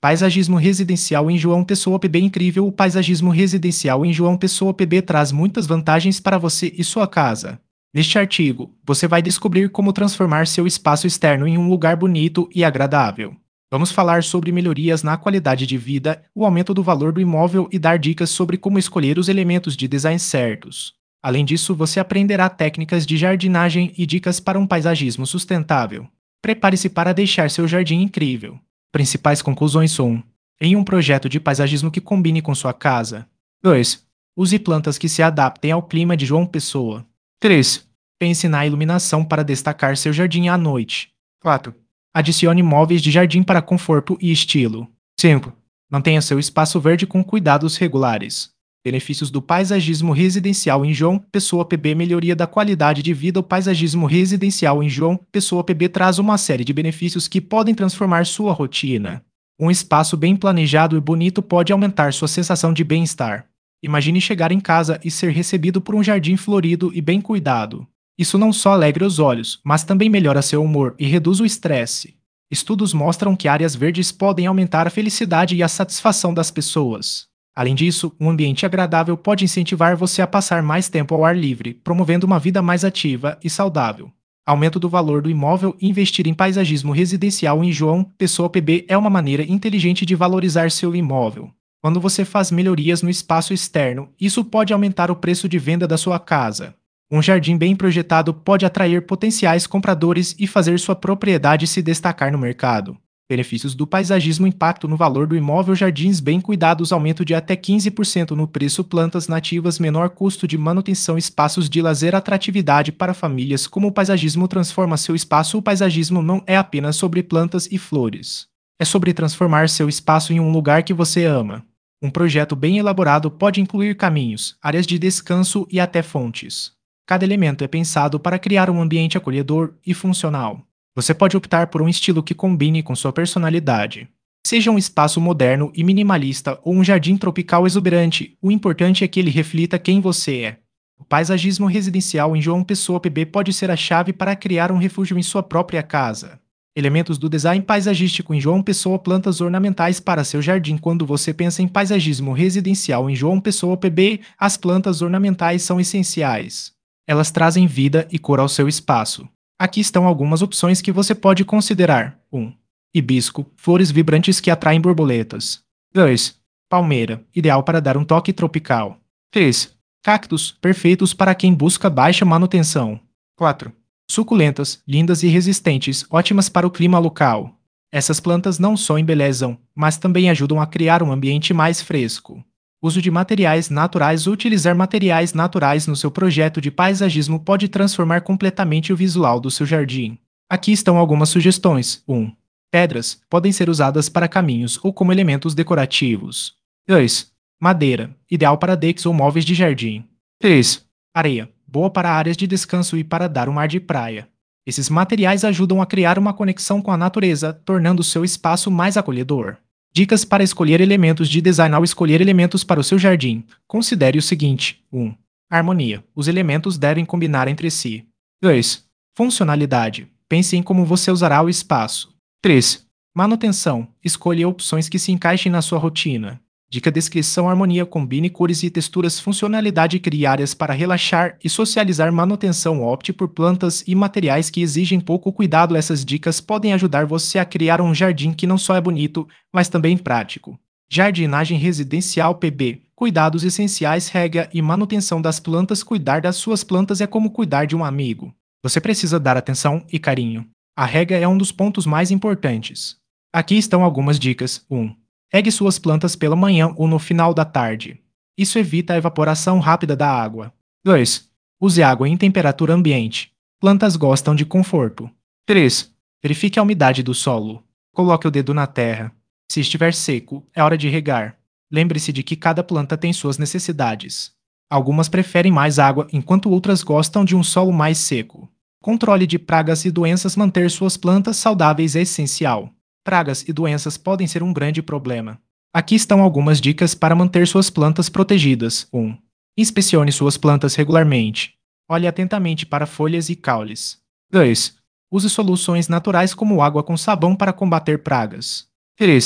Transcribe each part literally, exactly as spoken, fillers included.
Paisagismo residencial em João Pessoa P B incrível. O paisagismo residencial em João Pessoa P B traz muitas vantagens para você e sua casa. Neste artigo, você vai descobrir como transformar seu espaço externo em um lugar bonito e agradável. Vamos falar sobre melhorias na qualidade de vida, o aumento do valor do imóvel e dar dicas sobre como escolher os elementos de design certos. Além disso, você aprenderá técnicas de jardinagem e dicas para um paisagismo sustentável. Prepare-se para deixar seu jardim incrível. Principais conclusões são: em um projeto de paisagismo que combine com sua casa. dois. Use plantas que se adaptem ao clima de João Pessoa. três. Pense na iluminação para destacar seu jardim à noite. quatro. Adicione móveis de jardim para conforto e estilo. cinco. Mantenha seu espaço verde com cuidados regulares. Benefícios do paisagismo residencial em João Pessoa P B. Melhoria da qualidade de vida. O paisagismo residencial em João Pessoa P B traz uma série de benefícios que podem transformar sua rotina. Um espaço bem planejado e bonito pode aumentar sua sensação de bem-estar. Imagine chegar em casa e ser recebido por um jardim florido e bem cuidado. Isso não só alegra os olhos, mas também melhora seu humor e reduz o estresse. Estudos mostram que áreas verdes podem aumentar a felicidade e a satisfação das pessoas. Além disso, um ambiente agradável pode incentivar você a passar mais tempo ao ar livre, promovendo uma vida mais ativa e saudável. Aumento do valor do imóvel. Investir em paisagismo residencial em João Pessoa P B é uma maneira inteligente de valorizar seu imóvel. Quando você faz melhorias no espaço externo, isso pode aumentar o preço de venda da sua casa. Um jardim bem projetado pode atrair potenciais compradores e fazer sua propriedade se destacar no mercado. Benefícios do paisagismo. Impacto no valor do imóvel. Jardins bem cuidados. Aumento de até quinze por cento no preço. Plantas nativas. Menor custo de manutenção. Espaços de lazer. Atratividade para famílias. Como o paisagismo transforma seu espaço. O paisagismo não é apenas sobre plantas e flores. É sobre transformar seu espaço em um lugar que você ama. Um projeto bem elaborado pode incluir caminhos, áreas de descanso e até fontes. Cada elemento é pensado para criar um ambiente acolhedor e funcional. Você pode optar por um estilo que combine com sua personalidade. Seja um espaço moderno e minimalista ou um jardim tropical exuberante, o importante é que ele reflita quem você é. O paisagismo residencial em João Pessoa P B pode ser a chave para criar um refúgio em sua própria casa. Elementos do design paisagístico em João Pessoa. Plantas ornamentais para seu jardim. Quando você pensa em paisagismo residencial em João Pessoa P B, as plantas ornamentais são essenciais. Elas trazem vida e cor ao seu espaço. Aqui estão algumas opções que você pode considerar. um. Hibisco, flores vibrantes que atraem borboletas. dois. Palmeira, ideal para dar um toque tropical. três. Cactos, perfeitos para quem busca baixa manutenção. quatro. Suculentas, lindas e resistentes, ótimas para o clima local. Essas plantas não só embelezam, mas também ajudam a criar um ambiente mais fresco. Uso de materiais naturais. Utilizar materiais naturais no seu projeto de paisagismo pode transformar completamente o visual do seu jardim. Aqui estão algumas sugestões. um. Pedras podem ser usadas para caminhos ou como elementos decorativos. dois. Madeira, ideal para decks ou móveis de jardim. três. Areia, boa para áreas de descanso e para dar um ar de praia. Esses materiais ajudam a criar uma conexão com a natureza, tornando seu espaço mais acolhedor. Dicas para escolher elementos de design. Ao escolher elementos para o seu jardim, considere o seguinte. um. Harmonia. Os elementos devem combinar entre si. dois. Funcionalidade. Pense em como você usará o espaço. três. Manutenção. Escolha opções que se encaixem na sua rotina. Dica: descrição. Harmonia. Combine cores e texturas. Funcionalidade. Crie áreas para relaxar e socializar. Manutenção. Opte por plantas e materiais que exigem pouco cuidado. Essas dicas podem ajudar você a criar um jardim que não só é bonito, mas também prático. Jardinagem residencial P B. Cuidados essenciais. Rega e manutenção das plantas. Cuidar das suas plantas é como cuidar de um amigo. Você precisa dar atenção e carinho. A rega é um dos pontos mais importantes. Aqui estão algumas dicas. um. Regue suas plantas pela manhã ou no final da tarde. Isso evita a evaporação rápida da água. dois. Use água em temperatura ambiente. Plantas gostam de conforto. três. Verifique a umidade do solo. Coloque o dedo na terra. Se estiver seco, é hora de regar. Lembre-se de que cada planta tem suas necessidades. Algumas preferem mais água, enquanto outras gostam de um solo mais seco. Controle de pragas e doenças. Manter suas plantas saudáveis é essencial. Pragas e doenças podem ser um grande problema. Aqui estão algumas dicas para manter suas plantas protegidas. um. Inspecione suas plantas regularmente. Olhe atentamente para folhas e caules. dois. Use soluções naturais como água com sabão para combater pragas. três.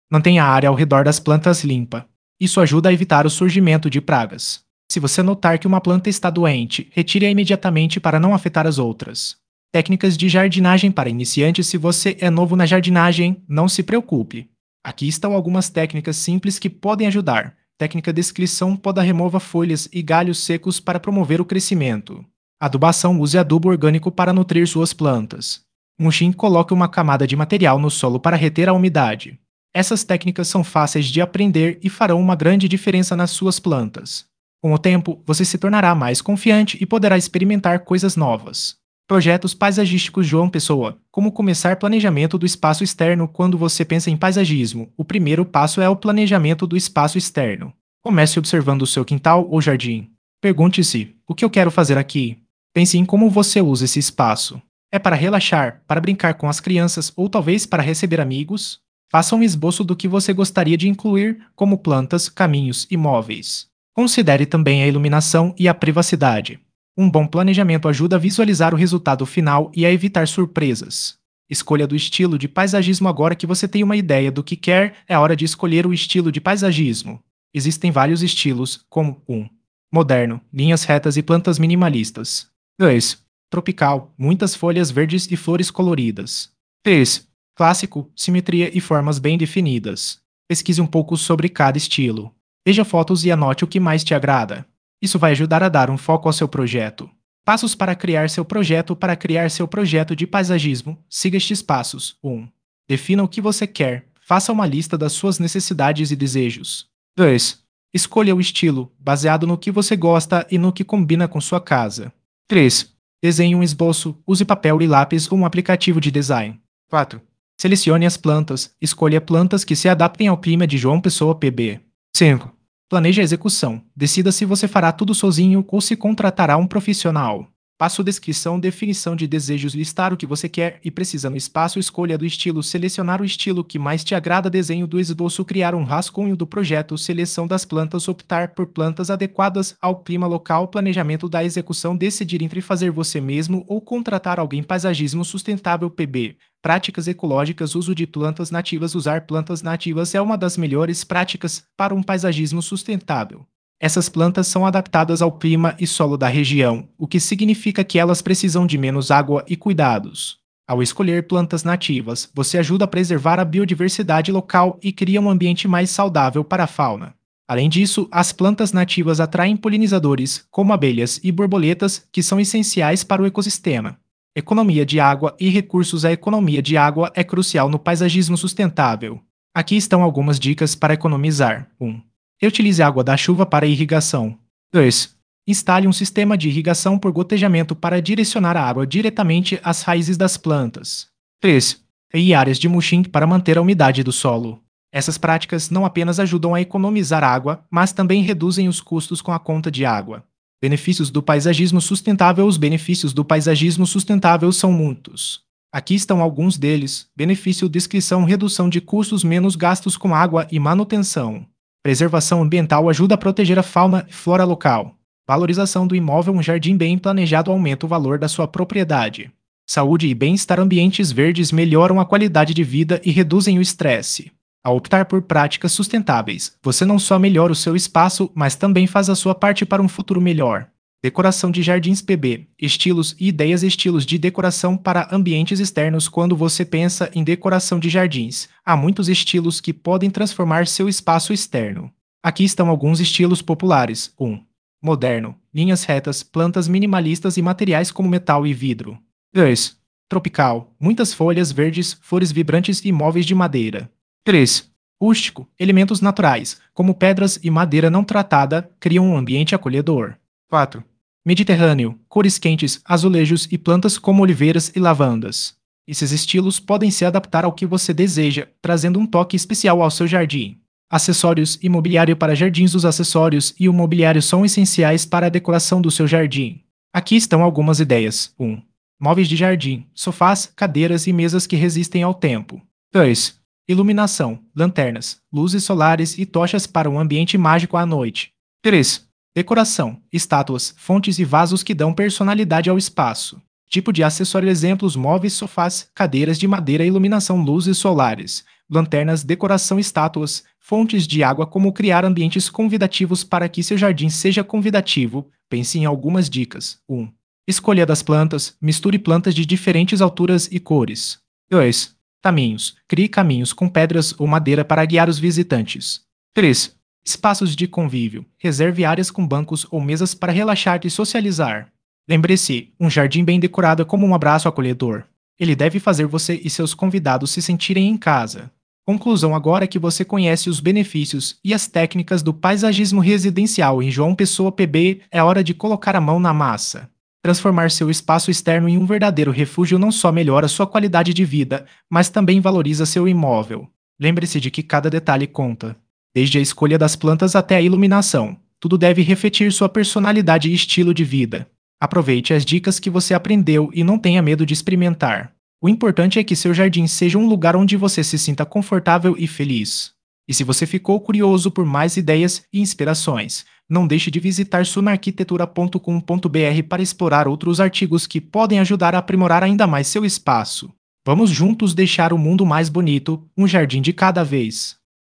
Mantenha a área ao redor das plantas limpa. Isso ajuda a evitar o surgimento de pragas. Se você notar que uma planta está doente, retire-a imediatamente para não afetar as outras. Técnicas de jardinagem para iniciantes. Se você é novo na jardinagem, não se preocupe. Aqui estão algumas técnicas simples que podem ajudar. Técnica de descrição: poda, remova folhas e galhos secos para promover o crescimento. Adubação: use adubo orgânico para nutrir suas plantas. Mulching: coloque uma camada de material no solo para reter a umidade. Essas técnicas são fáceis de aprender e farão uma grande diferença nas suas plantas. Com o tempo, você se tornará mais confiante e poderá experimentar coisas novas. Projetos paisagísticos. João Pessoa. Como começar planejamento do espaço externo? Quando você pensa em paisagismo, o primeiro passo é o planejamento do espaço externo. Comece observando o seu quintal ou jardim. Pergunte-se: o que eu quero fazer aqui? Pense em como você usa esse espaço. É para relaxar, para brincar com as crianças ou talvez para receber amigos? Faça um esboço do que você gostaria de incluir, como plantas, caminhos e móveis. Considere também a iluminação e a privacidade. Um bom planejamento ajuda a visualizar o resultado final e a evitar surpresas. Escolha do estilo de paisagismo. Agora que você tem uma ideia do que quer, é hora de escolher o estilo de paisagismo. Existem vários estilos, como um moderno, linhas retas e plantas minimalistas. dois Tropical, muitas folhas verdes e flores coloridas. três Clássico, simetria e formas bem definidas. Pesquise um pouco sobre cada estilo. Veja fotos e anote o que mais te agrada. Isso vai ajudar a dar um foco ao seu projeto. Passos para criar seu projeto. Para criar seu projeto de paisagismo, siga estes passos. um Defina o que você quer. Faça uma lista das suas necessidades e desejos. dois Escolha o estilo, baseado no que você gosta e no que combina com sua casa. três Desenhe um esboço. Use papel e lápis ou um aplicativo de design. quatro Selecione as plantas. Escolha plantas que se adaptem ao clima de João Pessoa P B. cinco Planeje a execução. Decida se você fará tudo sozinho ou se contratará um profissional. Passo: descrição, definição de desejos, listar o que você quer e precisa no espaço, escolha do estilo, selecionar o estilo que mais te agrada, desenho do esboço, criar um rascunho do projeto, seleção das plantas, optar por plantas adequadas ao clima local, planejamento da execução, decidir entre fazer você mesmo ou contratar alguém. Paisagismo sustentável P B. Práticas ecológicas. Uso de plantas nativas. Usar plantas nativas é uma das melhores práticas para um paisagismo sustentável. Essas plantas são adaptadas ao clima e solo da região, o que significa que elas precisam de menos água e cuidados. Ao escolher plantas nativas, você ajuda a preservar a biodiversidade local e cria um ambiente mais saudável para a fauna. Além disso, as plantas nativas atraem polinizadores, como abelhas e borboletas, que são essenciais para o ecossistema. Economia de água e recursos. A economia de água é crucial no paisagismo sustentável. Aqui estão algumas dicas para economizar. um Reutilize a água da chuva para irrigação. dois Instale um sistema de irrigação por gotejamento para direcionar a água diretamente às raízes das plantas. três Crie áreas de mulching para manter a umidade do solo. Essas práticas não apenas ajudam a economizar água, mas também reduzem os custos com a conta de água. Benefícios do paisagismo sustentável. Os benefícios do paisagismo sustentável são muitos. Aqui estão alguns deles. Benefício: descrição, redução de custos, menos gastos com água e manutenção. Preservação ambiental, ajuda a proteger a fauna e flora local. Valorização do imóvel, um jardim bem planejado aumenta o valor da sua propriedade. Saúde e bem-estar, ambientes verdes melhoram a qualidade de vida e reduzem o estresse. Ao optar por práticas sustentáveis, você não só melhora o seu espaço, mas também faz a sua parte para um futuro melhor. Decoração de jardins P B. Estilos e ideias. Estilos de decoração para ambientes externos. Quando você pensa em decoração de jardins, há muitos estilos que podem transformar seu espaço externo. Aqui estão alguns estilos populares. um Moderno. Linhas retas, plantas minimalistas e materiais como metal e vidro. dois Tropical. Muitas folhas verdes, flores vibrantes e móveis de madeira. três Rústico. Elementos naturais, como pedras e madeira não tratada, criam um ambiente acolhedor. quatro Mediterrâneo. Cores quentes, azulejos e plantas como oliveiras e lavandas. Esses estilos podem se adaptar ao que você deseja, trazendo um toque especial ao seu jardim. Acessórios e mobiliário para jardins. Os acessórios e o mobiliário são essenciais para a decoração do seu jardim. Aqui estão algumas ideias. um Móveis de jardim. Sofás, cadeiras e mesas que resistem ao tempo. dois Iluminação. Lanternas, luzes solares e tochas para um ambiente mágico à noite. três Decoração. Estátuas, fontes e vasos que dão personalidade ao espaço. Tipo de acessório. Exemplos: móveis, sofás, cadeiras de madeira, iluminação, luzes solares. lanternas, decoração, estátuas, fontes de água, como criar ambientes convidativos para que seu jardim seja convidativo. Pense em algumas dicas. um. Escolha das plantas, misture plantas de diferentes alturas e cores. dois. Caminhos. Crie caminhos com pedras ou madeira para guiar os visitantes. três. Espaços de convívio. Reserve áreas com bancos ou mesas para relaxar e socializar. Lembre-se, um jardim bem decorado é como um abraço acolhedor. Ele deve fazer você e seus convidados se sentirem em casa. Conclusão: agora que você conhece os benefícios e as técnicas do paisagismo residencial em João Pessoa P B, é hora de colocar a mão na massa. Transformar seu espaço externo em um verdadeiro refúgio não só melhora sua qualidade de vida, mas também valoriza seu imóvel. Lembre-se de que cada detalhe conta. Desde a escolha das plantas até a iluminação, tudo deve refletir sua personalidade e estilo de vida. Aproveite as dicas que você aprendeu e não tenha medo de experimentar. O importante é que seu jardim seja um lugar onde você se sinta confortável e feliz. E se você ficou curioso por mais ideias e inspirações, não deixe de visitar sunarquitetura ponto com ponto br para explorar outros artigos que podem ajudar a aprimorar ainda mais seu espaço. Vamos juntos deixar o mundo mais bonito, um jardim de cada vez.